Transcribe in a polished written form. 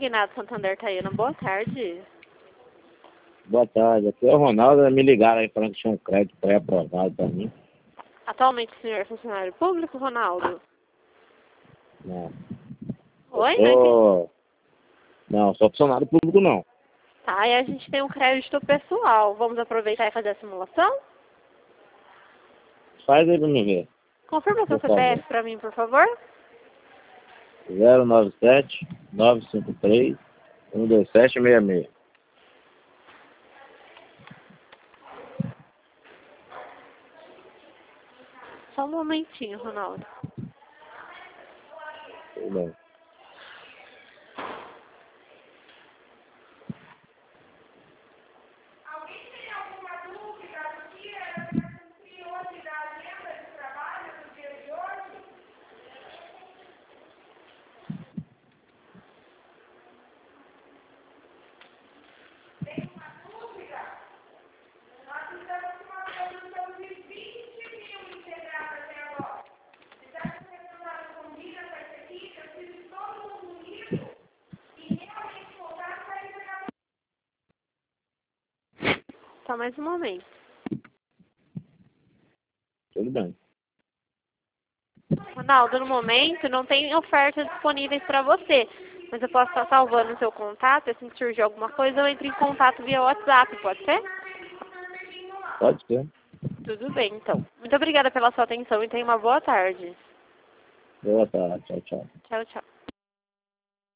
Magnado Santander Taiana, boa tarde. Boa tarde, aqui é o Ronaldo, me ligaram aí falando que tinha um crédito pré-aprovado para mim. Atualmente o senhor é funcionário público, Ronaldo? Não. Oi? Não, sou funcionário público não. Tá, e a gente tem um crédito pessoal. Vamos aproveitar e fazer a simulação? Faz aí pra me ver. Confirma o seu Por CPF favor. para mim, por favor. 097 953 12766. Só um momentinho, Ronaldo. Tudo bem. Só mais um momento. Tudo bem. Ronaldo, no momento não tem ofertas disponíveis para você, mas eu posso estar salvando o seu contato, e assim que surgir alguma coisa eu entro em contato via WhatsApp, pode ser? Pode ser. Tudo bem, então. Muito obrigada pela sua atenção e tenha uma boa tarde. Boa tarde. Tchau, tchau. Tchau, tchau.